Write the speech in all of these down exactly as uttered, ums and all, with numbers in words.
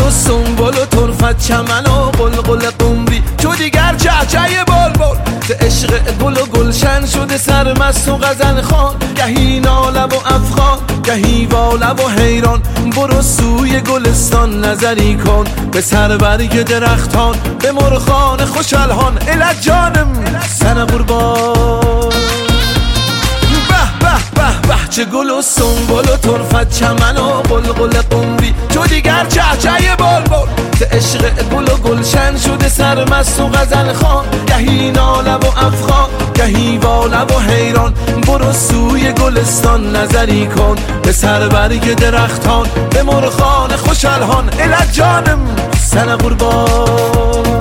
و سنبل و طرفت چمن و قلقل قمری تو دیگر چهچه بلبل ز عشق گل و گلشن شده سرمست و غزل خوان گهی ناله و افغان گهی واله و حیران برو سوی گلستان نظری کن به سر برگ درختان به مرغان خوش الحان الک جانم سن قربان به به چه گل و سنبل و طرفت چمن و قلقل قمری تو دیگر چهچه بلبل ز عشق گل و گلشن شده سرمست و غزل خوان گهی ناله و افغان گهی واله و حیران برو سوی گلستان نظری کن به سر برگ درختان به مرغان خوش الحان الک جانم سن قربان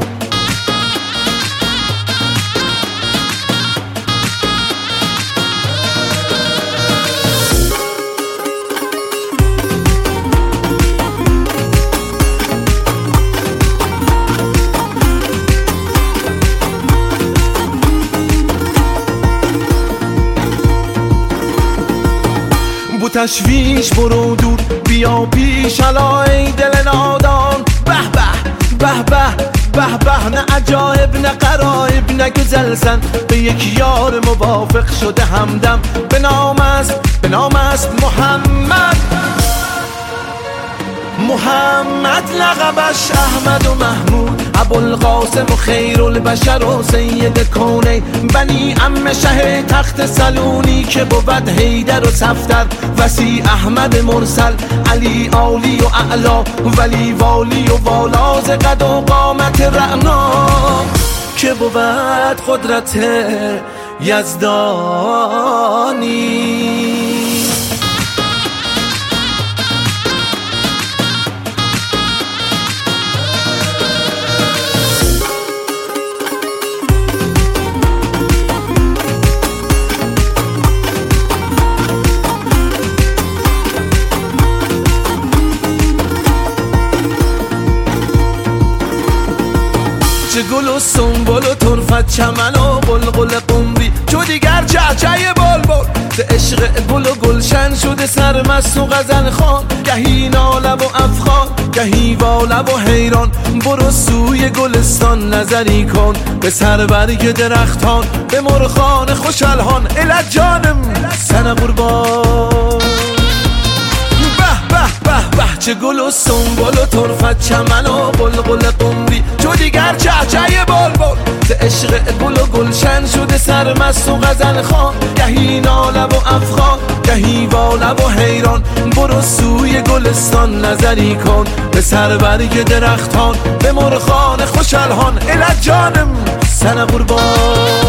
بو تشویش برو دور بیا پیش الا ای دل نادان به به به به به به نه عجایب نه غرایب نه گزلزن به یک یار موافق شده همدم به نام است به نام است محمد محمد لقبش احمد و محمود ابوالقاسم و خیر البشر و سید کونین بنی عم شه تخت سلونی که بود حیدر و صفدر وسی احمد مرسل علی عالی و اعلا ولی والی و والا ز قد و قامت رعنا که بود قدرت یزدانی چه گل و سنبل و طرفت چمن و قلقل قمری تو دیگر چهچه بلبل ز عشق گل و گلشن شده سرمست و غزل خوان گهی ناله و افغان گهی واله و حیران برو سوی گلستان نظری کن به سر برگ درختان به مرغان خوش الحان الک جانم سن قربان چه گل و سنبل و طرفت چمن و قلقل قمری تو دیگر چهچه بلبل ز عشق گل و گلشن شده سرمست و غزل خوان گهی ناله و افغان گهی واله و حیران برو سوی گلستان نظری کن به سر برگ درختان به مرغان خوش الحان الک جانم سن قربان